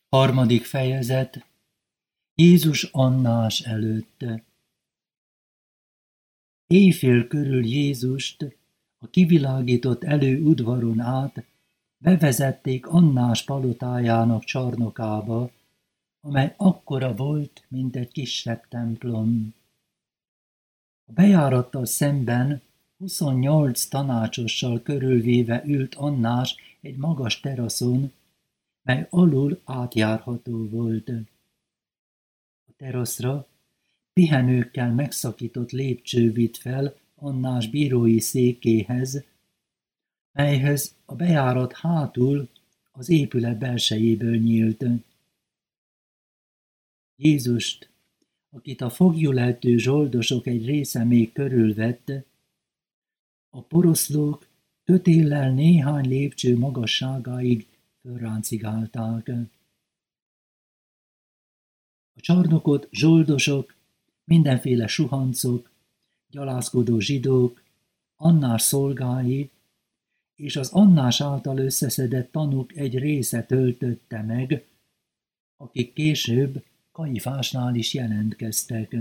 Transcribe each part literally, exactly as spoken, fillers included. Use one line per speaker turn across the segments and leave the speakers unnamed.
Harmadik fejezet. Jézus Annás előtt. Éjfél körül Jézust a kivilágított előudvaron át bevezették Annás palotájának csarnokába, amely akkora volt, mint egy kisebb templom. A bejárattal szemben huszonnyolc tanácsossal körülvéve ült Annás egy magas teraszon, mely alul átjárható volt. A teraszra pihenőkkel megszakított lépcső vitt fel Annás bírói székéhez, melyhez a bejárat hátul az épület belsejéből nyílt. Jézust, akit a foglyulejtő zsoldosok egy része még körülvette, a poroszlók kötéllel néhány lépcső magasságáig fölráncigálták. A csarnokot zsoldosok, mindenféle suhancok, gyalázkodó zsidók, Annás szolgái és az Annás által összeszedett tanúk egy része töltötte meg, akik később Kajifásnál is jelentkeztek.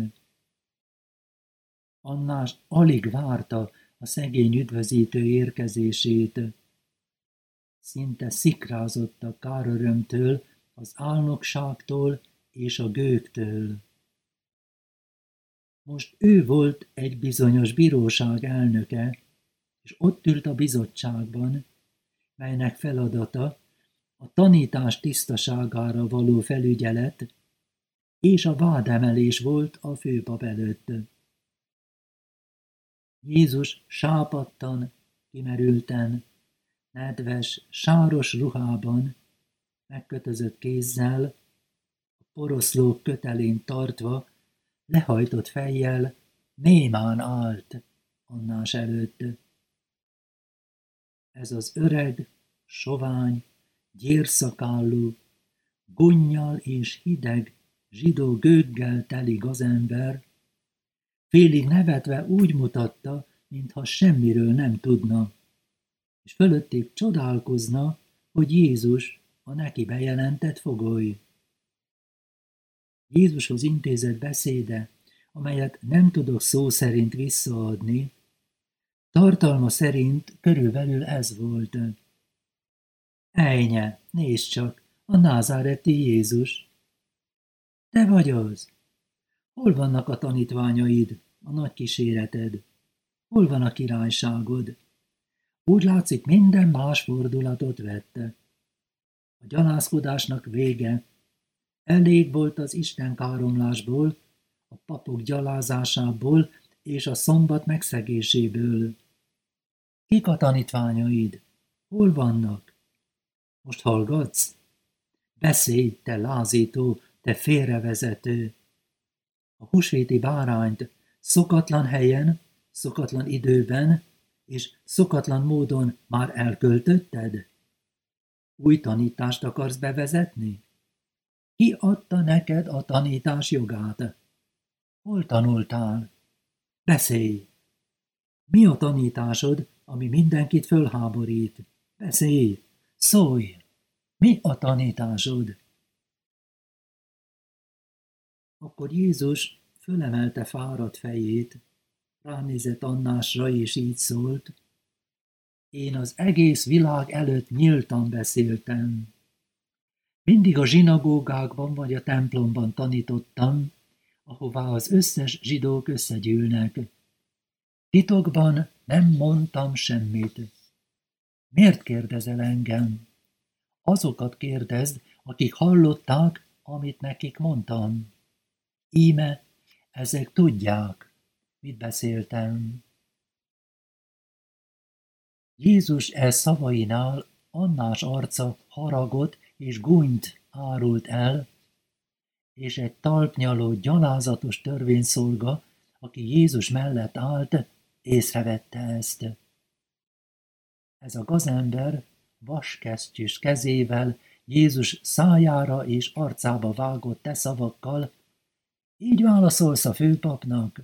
Annás alig várta a szegény üdvözítő érkezését. Szinte szikrázott a kárörömtől, az álnokságtól és a gőgtől. Most ő volt egy bizonyos bíróság elnöke, és ott ült a bizottságban, melynek feladata a tanítás tisztaságára való felügyelet és a vádemelés volt a főpap előtt. Jézus sápadtan, kimerülten, nedves, sáros ruhában, megkötözött kézzel, a poroszlók kötelén tartva, lehajtott fejjel, némán állt Annás előtt. Ez az öreg, sovány, gyérszakállú, gunnyal és hideg, zsidó gőggel teli gazember, félig nevetve úgy mutatta, mintha semmiről nem tudna, és fölötték csodálkozna, hogy Jézus a neki bejelentett fogoly. Jézushoz intézett beszéde, amelyet nem tudok szó szerint visszaadni, tartalma szerint körülbelül ez volt. Ejnye, nézd csak, a názáreti Jézus. Te vagy az. Hol vannak a tanítványaid, a nagy kíséreted? Hol van a királyságod? Úgy látszik, minden más fordulatot vette. A gyalázkodásnak vége. Elég volt az Isten káromlásból, a papok gyalázásából és a szombat megszegéséből. Kik a tanítványaid? Hol vannak? Most hallgatsz? Beszélj, te lázító, te félrevezető! A húsvéti bárányt szokatlan helyen, szokatlan időben és szokatlan módon már elköltötted? Új tanítást akarsz bevezetni? Ki adta neked a tanítás jogát? Hol tanultál? Beszélj! Mi a tanításod, ami mindenkit fölháborít? Beszélj! Szólj! Mi a tanításod? Akkor Jézus fölemelte fáradt fejét, ránézett Annásra, és így szólt: Én az egész világ előtt nyíltan beszéltem. Mindig a zsinagógákban vagy a templomban tanítottam, ahová az összes zsidók összegyűlnek. Titokban nem mondtam semmit. Miért kérdezel engem? Azokat kérdezd, akik hallották, amit nekik mondtam. Íme, ezek tudják, mit beszéltem. Jézus e szavainál Annás arca haragot és gúnyt árult el, és egy talpnyaló, gyalázatos törvényszolga, aki Jézus mellett állt, észrevette ezt. Ez a gazember vaskesztyűs kezével Jézus szájára és arcába vágott te szavakkal: Így válaszolsz a főpapnak?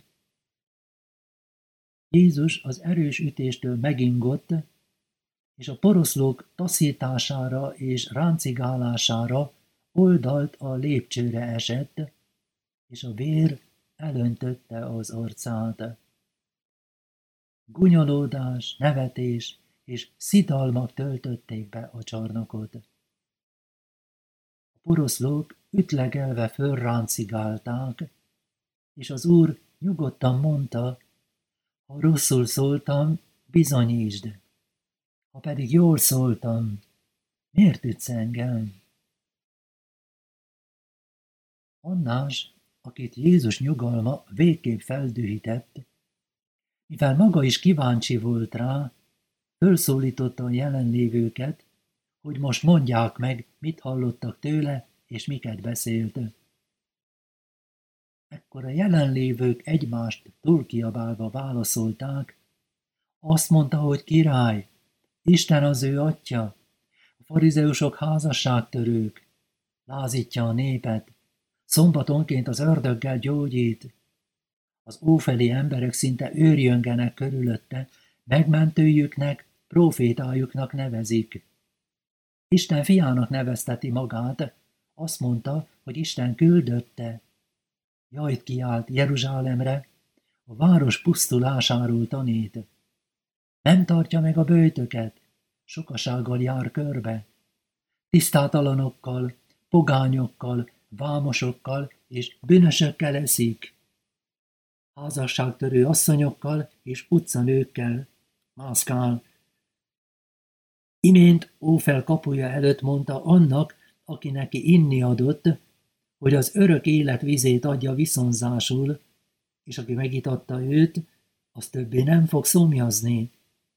Jézus az erős ütéstől megingott, és a poroszlók taszítására és ráncigálására oldalt a lépcsőre esett, és a vér elöntötte az arcát. Gúnyolódás, nevetés és szidalmak töltötték be a csarnokot. A poroszlók ütlegelve fölráncigálták, és az úr nyugodtan mondta, ha rosszul szóltam, bizonyítsd, ha pedig jól szóltam, miért ütsz engem? Annás, akit Jézus nyugalma végképp feldühített, mivel maga is kíváncsi volt rá, fölszólította a jelenlévőket, hogy most mondják meg, mit hallottak tőle, és miket beszélt. Ekkor a jelenlévők egymást túlkiabálva válaszolták, azt mondta, hogy király, Isten az ő atya, a farizeusok házasságtörők, lázítja a népet, szombatonként az ördöggel gyógyít. Az ófeli emberek szinte őrjöngenek körülötte, megmentőjüknek, prófétájuknak nevezik. Isten fiának nevezteti magát, azt mondta, hogy Isten küldötte. Jajt kiált Jeruzsálemre, a város pusztulásáról tanít. Nem tartja meg a böjtöket, sokasággal jár körbe. Tisztátalanokkal, pogányokkal, vámosokkal és bűnösökkel eszik. Házasságtörő asszonyokkal és utcanőkkel mászkál. Imént Ófel kapuja előtt mondta annak, aki neki inni adott, hogy az örök élet vizét adja viszonzásul, és aki megitatta őt, az többé nem fog szomjazni.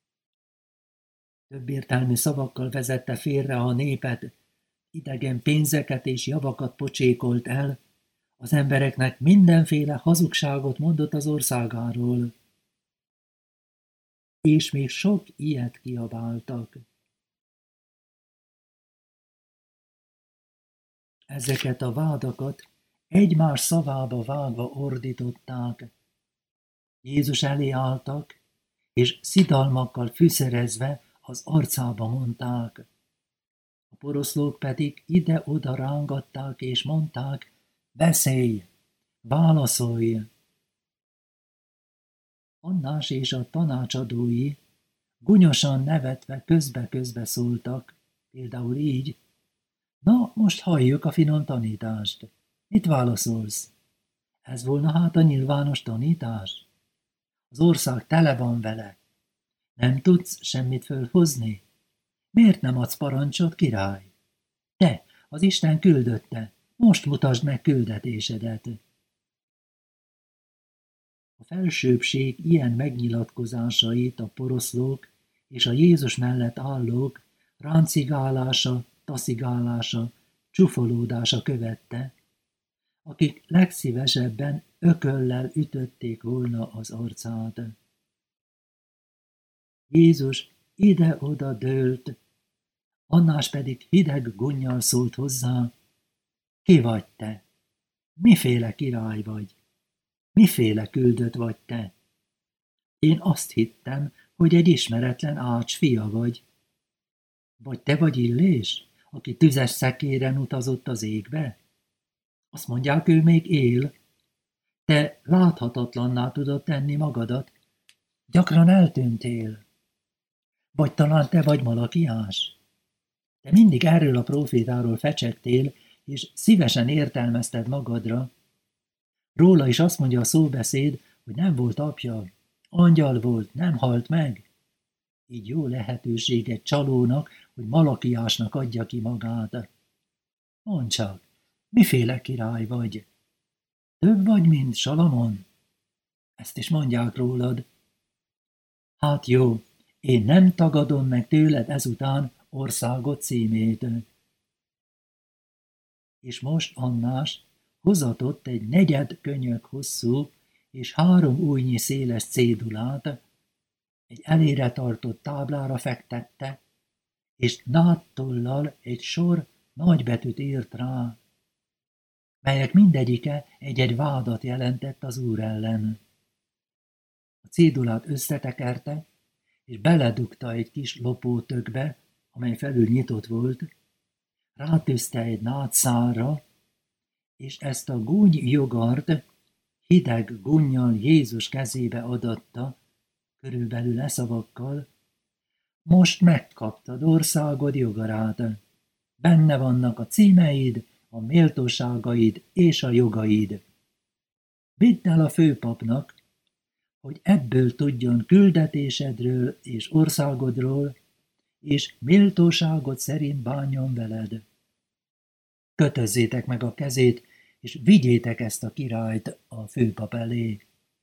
Több értelmű szavakkal vezette félre a népet, idegen pénzeket és javakat pocsékolt el, az embereknek mindenféle hazugságot mondott az országáról. És még sok ilyet kiabáltak. Ezeket a vádakat egymás szavába vágva ordították. Jézus elé álltak, és szidalmakkal fűszerezve az arcába mondták. A poroszlók pedig ide-oda rángatták, és mondták, beszélj, válaszolj. Annás és a tanácsadói gunyosan nevetve közbe-közbe szóltak, például így, na, most halljuk a finom tanítást. Mit válaszolsz? Ez volna hát a nyilvános tanítás? Az ország tele van vele. Nem tudsz semmit fölhozni? Miért nem adsz parancsot, király? Te, az Isten küldötte, most mutasd meg küldetésedet. A felsőbbség ilyen megnyilatkozásait a poroszlók és a Jézus mellett állók ráncigálása, taszigálása, csufolódása követte, akik legszívesebben ököllel ütötték volna az arcát. Jézus ide-oda dőlt, Annás pedig hideg gunnyal szólt hozzá, ki vagy te? Miféle király vagy? Miféle küldött vagy te? Én azt hittem, hogy egy ismeretlen ács fia vagy. Vagy te vagy Illés, aki tüzes szekéren utazott az égbe? Azt mondják, ő még él. Te láthatatlanná tudod tenni magadat. Gyakran eltűntél. Vagy talán te vagy Malakiás? Te mindig erről a prófétáról fecsegtél, és szívesen értelmezted magadra. Róla is azt mondja a szóbeszéd, hogy nem volt apja, angyal volt, nem halt meg. Így jó lehetőség egy csalónak, hogy Malakiásnak adja ki magát. Mondd csak, miféle király vagy? Több vagy, mint Salamon? Ezt is mondják rólad. Hát jó, én nem tagadom meg tőled ezután országot címét. És most Annás hozatott egy negyed könyök hosszú és három ujjnyi széles cédulát, egy elére tartott táblára fektette, és nádtollal egy sor nagybetűt írt rá, melyek mindegyike egy-egy vádat jelentett az úr ellen. A cédulát összetekerte, és beledugta egy kis lopótökbe, amely felül nyitott volt, rátűzte egy nátszárra, és ezt a gúny jogart hideg gunnyal Jézus kezébe adatta, körülbelül e szavakkal: most megkaptad országod jogarát. Benne vannak a címeid, a méltóságaid és a jogaid. Vidd el a főpapnak, hogy ebből tudjon küldetésedről és országodról, és méltóságod szerint bánjon veled. Kötözzétek meg a kezét, és vigyétek ezt a királyt a főpap elé.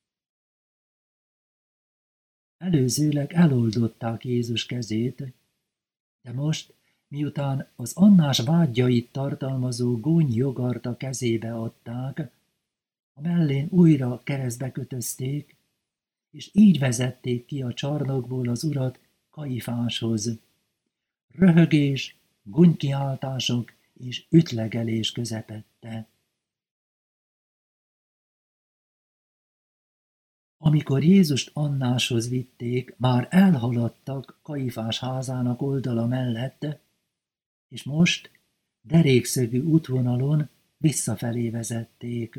Előzőleg eloldották Jézus kezét, de most, miután az Annás vádjait tartalmazó gúny jogart a kezébe adták, a mellén újra keresztbe kötözték, és így vezették ki a csarnokból az urat Kaifáshoz. Röhögés, gúnykiáltások és ütlegelés közepette. Amikor Jézust Annáshoz vitték, már elhaladtak Kaifás házának oldala mellett, és most derékszögű útvonalon visszafelé vezették.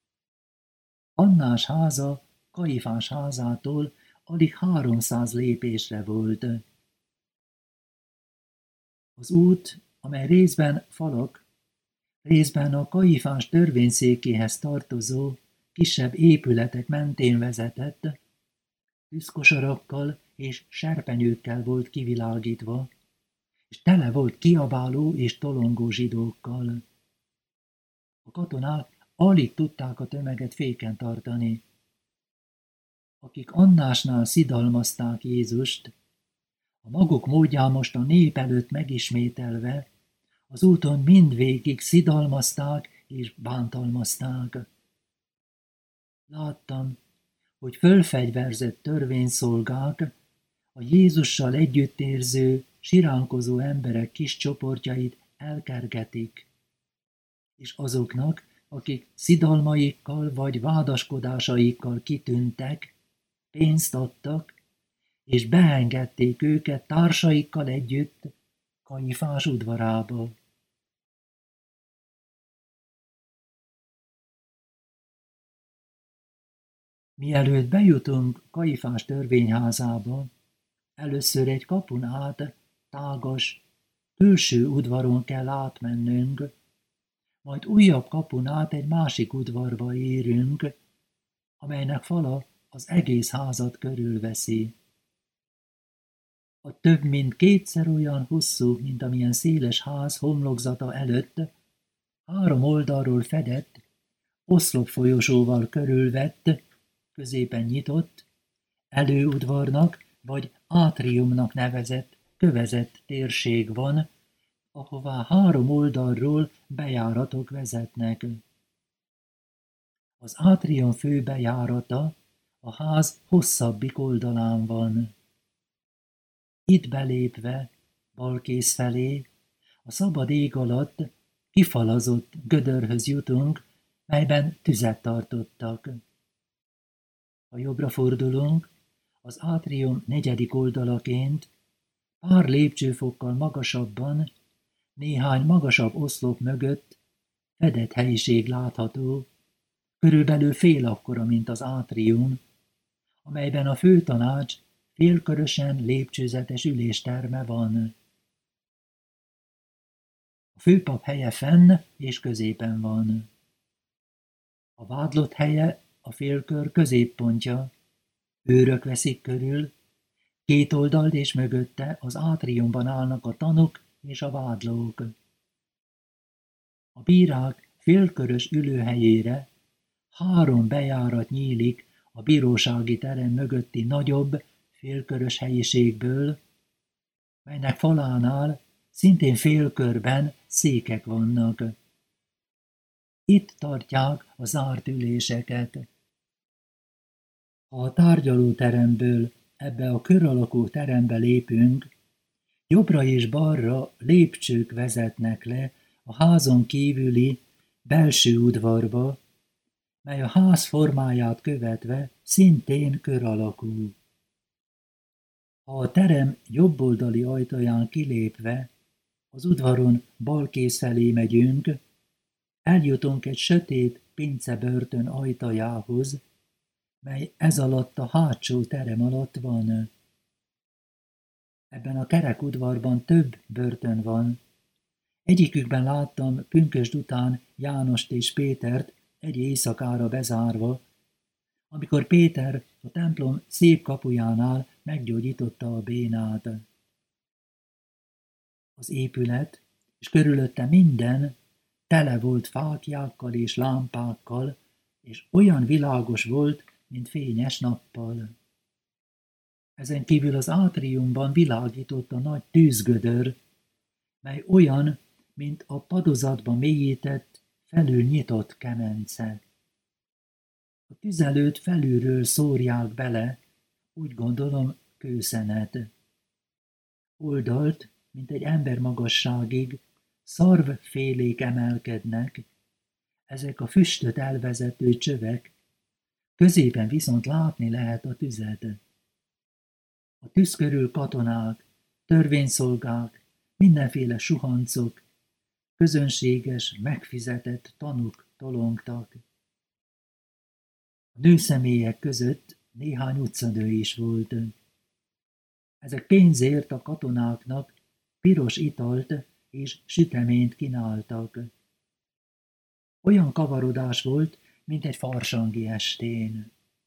Annás háza Kaifás házától alig háromszáz lépésre volt. Az út, amely részben falak, részben a Kaifás törvényszékéhez tartozó kisebb épületek mentén vezetett, tűzkosarakkal és serpenyőkkel volt kivilágítva, és tele volt kiabáló és tolongó zsidókkal. A katonák alig tudták a tömeget féken tartani. Akik Annásnál szidalmazták Jézust, a maguk módján most a nép előtt megismételve, az úton mindvégig szidalmazták és bántalmazták. Láttam, hogy fölfegyverzett törvényszolgák a Jézussal együttérző, siránkozó emberek kis csoportjait elkergetik, és azoknak, akik szidalmaikkal vagy vádaskodásaikkal kitűntek, pénzt adtak, és beengedték őket társaikkal együtt Kaifás udvarába. Mielőtt bejutunk Kaifás törvényházába, először egy kapun át, tágas, külső udvaron kell átmennünk, majd újabb kapun át egy másik udvarba érünk, amelynek fala az egész házat körülveszi. A több mint kétszer olyan hosszú, mint amilyen széles ház homlokzata előtt, három oldalról fedett, oszlopfolyosóval körülvett, középen nyitott, előudvarnak vagy átriumnak nevezett, kövezett térség van, ahová három oldalról bejáratok vezetnek. Az átrium fő bejárata a ház hosszabbik oldalán van. Itt belépve, balkész felé, a szabad ég alatt kifalazott gödörhöz jutunk, melyben tüzet tartottak. Ha jobbra fordulunk, az átrium negyedik oldalaként, pár lépcsőfokkal magasabban, néhány magasabb oszlop mögött fedett helyiség látható, körülbelül fél akkora, mint az átrium, amelyben a főtanács félkörösen lépcsőzetes ülésterme van. A főpap helye fenn és középen van. A vádlott helye a félkör középpontja, őrök veszik körül, két oldalt és mögötte az átriumban állnak a tanúk és a vádlók. A bírák félkörös ülőhelyére három bejárat nyílik a bírósági terem mögötti nagyobb, félkörös helyiségből, melynek falánál szintén félkörben székek vannak. Itt tartják a zárt üléseket. Ha a tárgyalóteremből ebbe a kör alakú terembe lépünk, jobbra és balra lépcsők vezetnek le a házon kívüli belső udvarba, mely a ház formáját követve szintén kör alakú. Ha a terem jobboldali ajtaján kilépve Az udvaron balkész felé megyünk, eljutunk egy sötét pincebörtön ajtajához, mely ez alatt a hátsó terem alatt van. Ebben a kerek udvarban több börtön van. Egyikükben láttam pünkösd után Jánost és Pétert egy éjszakára bezárva, amikor Péter a templom szép kapujánál meggyógyította a bénát. Az épület, és körülötte minden tele volt fáklyákkal és lámpákkal, és olyan világos volt, mint fényes nappal. Ezen kívül az átriumban világított a nagy tűzgödör, mely olyan, mint a padozatba mélyített, felül nyitott kemence. A tüzelőt felülről szórják bele, úgy gondolom kőszenet. Oldalt, mint egy ember magasságig, szarvfélék emelkednek, ezek a füstöt elvezető csövek, középen viszont látni lehet a tüzet. A tűz körül katonák, törvényszolgák, mindenféle suhancok, közönséges, megfizetett tanúk tolongtak. A nőszemélyek között néhány utcadő is volt. Ezek pénzért a katonáknak piros italt és süteményt kínáltak. Olyan kavarodás volt, mint egy farsangi estén.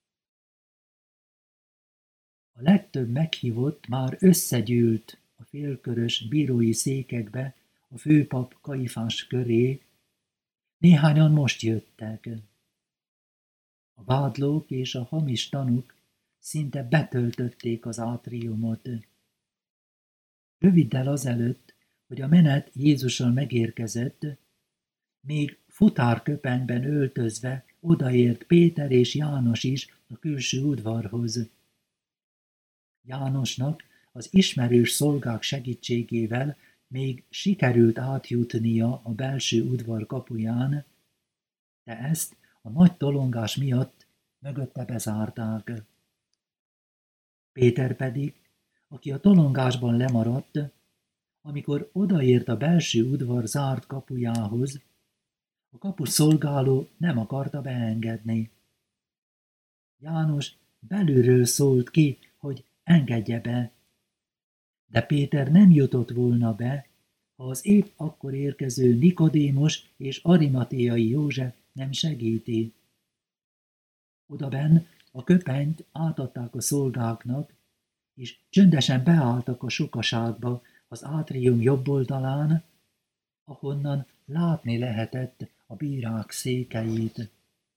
A legtöbb meghívott már összegyűlt a félkörös bírói székekbe a főpap Kaifás köré, néhányan most jöttek. A vádlók és a hamis tanúk szinte betöltötték az átriumot. Röviddel azelőtt, hogy a menet Jézussal megérkezett, még futárköpenyben öltözve odaért Péter és János is a külső udvarhoz. Jánosnak az ismerős szolgák segítségével még sikerült átjutnia a belső udvar kapuján, de ezt a nagy tolongás miatt mögötte bezárták. Péter pedig, aki a tolongásban lemaradt, amikor odaért a belső udvar zárt kapujához, a kapus szolgáló nem akarta beengedni. János belülről szólt ki, hogy engedje be, de Péter nem jutott volna be, ha az épp akkor érkező Nikodémos és Arimatéai József nem segíti. Odabenn a köpenyt átadták a szolgáknak, és csöndesen beálltak a sokaságba az átrium jobb oldalán, ahonnan látni lehetett a bírák székeit.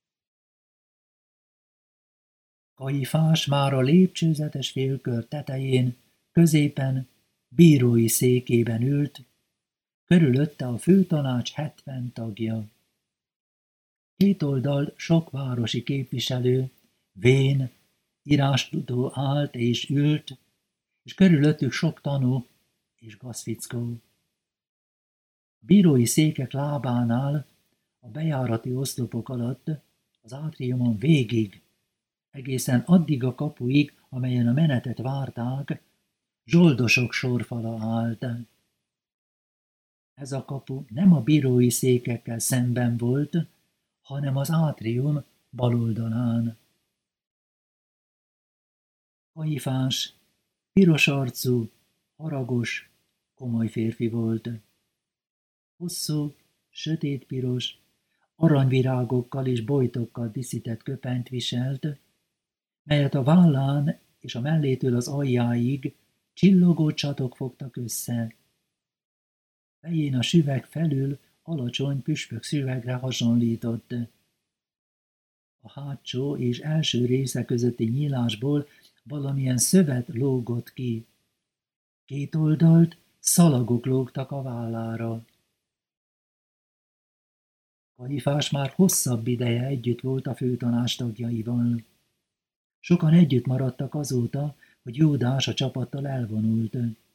Kaifás már a lépcsőzetes félkör tetején, középen, bírói székében ült, körülötte a főtanács hetven tagja. Két oldalt sok városi képviselő, vén, írástudó állt és ült, és körülöttük sok tanú és gazfickó. A bírói székek lábánál, a bejárati oszlopok alatt, az átriumon végig, egészen addig a kapuig, amelyen a menetet várták, zsoldosok sorfala állt. Ez a kapu nem a bírói székekkel szemben volt, hanem az átrium bal oldalán. Kaifás, piros arcú, haragos, komoly férfi volt. Hosszú, sötétpiros, aranyvirágokkal és bojtokkal díszített köpenyt viselt, melyet a vállán és a mellétől az aljáig csillogó csatok fogtak össze. Fején a süveg felül alacsony püspök süvegre hasonlított. A hátsó és első része közötti nyílásból valamilyen szövet lógott ki. Két oldalt szalagok lógtak a vállára. Kaifás már hosszabb ideje együtt volt a főtanács tagjaival. Sokan együtt maradtak azóta, hogy Júdás a csapattal elvonult.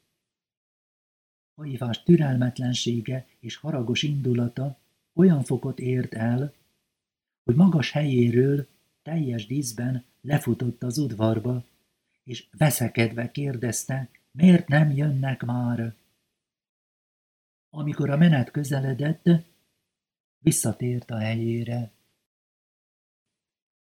Kaifás türelmetlensége és haragos indulata olyan fokot ért el, hogy magas helyéről teljes díszben lefutott az udvarba, és veszekedve kérdezte, miért nem jönnek már. Amikor a menet közeledett, visszatért a helyére.